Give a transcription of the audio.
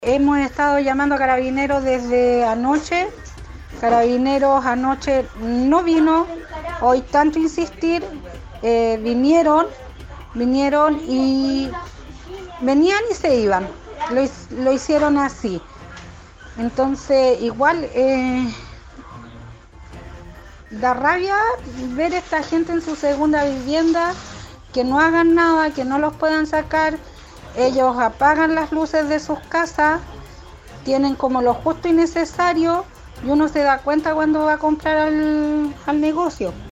Hemos estado llamando a Carabineros desde anoche. Carabineros anoche no vino. Hoy tanto insistir, vinieron y venían y se iban. Lo hicieron así. Entonces igual da rabia ver a esta gente en su segunda vivienda, que no hagan nada, que no los puedan sacar. Ellos apagan las luces de sus casas, tienen como lo justo y necesario, y uno se da cuenta cuando va a comprar al negocio.